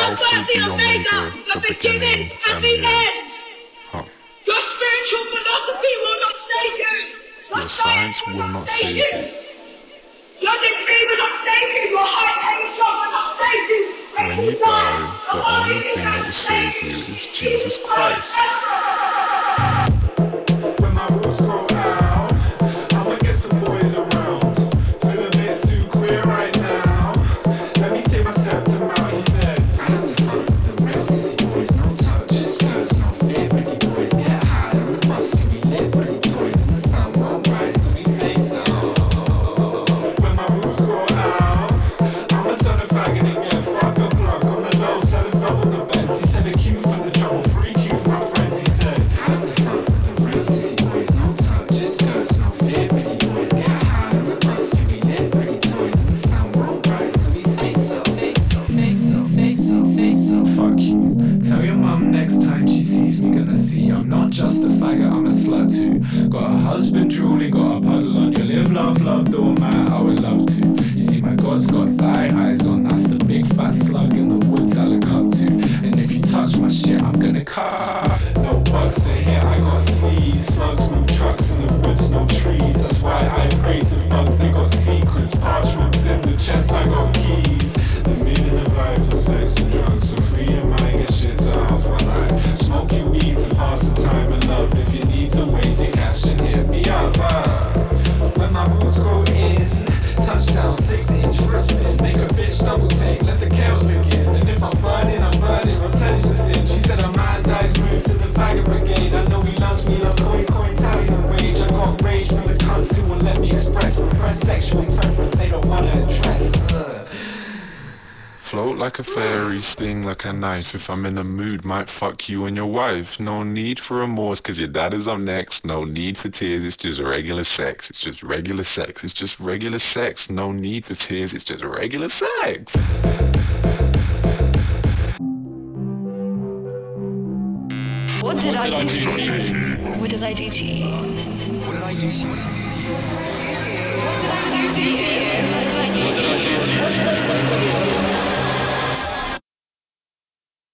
Alpha, the Omega, the beginning and the end. Huh. Your spiritual philosophy will not save you. Your science will not save you. Your degree will not save you. Your high-paying job will not save you. When you die, the only thing that will save you is Jesus Christ. When my roots grow out, I'ma get some boys around. Feel a bit too queer right now. Let me take myself to Mount. He said, I don't fuck the real sissy boys, no touch, skirts, no fear. Pretty boys get high on the bus, can be lit, pretty toys in the sun won't rise till we say so. When my roots grow out, I'ma turn a faggot and get fuck a plug on the low. Tell him double the bends. He said a Q for the trouble, free Q for my friends. He said, I don't fuck the real sissy boys, no touch, just skirts, no fear. Pretty boys get high on the bus, can be lit, pretty toys in the sun won't rise till we say so. Say so, say so, say so, say so. Fuck you. Tell your mum next time she sees me, gonna see I'm not just a faggot, I'm a slut too. Got a husband truly, got a puddle on you. Live, love, don't matter, I would love to. You see my God's got thigh highs on, that's the big fat slug in the woods I look up to. And if you touch my shit, I'm gonna cut. No bugs to hit, I got sleeves. Slugs move trucks in the woods, no trees. That's why I pray to bugs, they got secrets. Parchments in the chest, I got keys. The meaning of life is sex and drugs. So free your mind, get shit to half my life. Smoke your weed to pass the time and love. If you need to waste your cash, then hit me up. When my roots go in, touchdown, 6-inch first spin. Make a bitch double take, let the chaos begin. And if I'm burning, replenish the sin. She said her mind's eyes move to the faggot brigade. I know he loves me, love coin, tally the wage. I got rage from the cunts who won't let me express repressed sexual preference they don't wanna address. Float like a fairy, sting like a knife. If I'm in a mood, might fuck you and your wife. No need for remorse, cause your dad is up next. No need for tears, it's just regular sex. It's just regular sex, it's just regular sex. No need for tears, it's just regular sex. What did I do to you? What did I do to you? What did I do to you? What did I do to you? What did I do to you?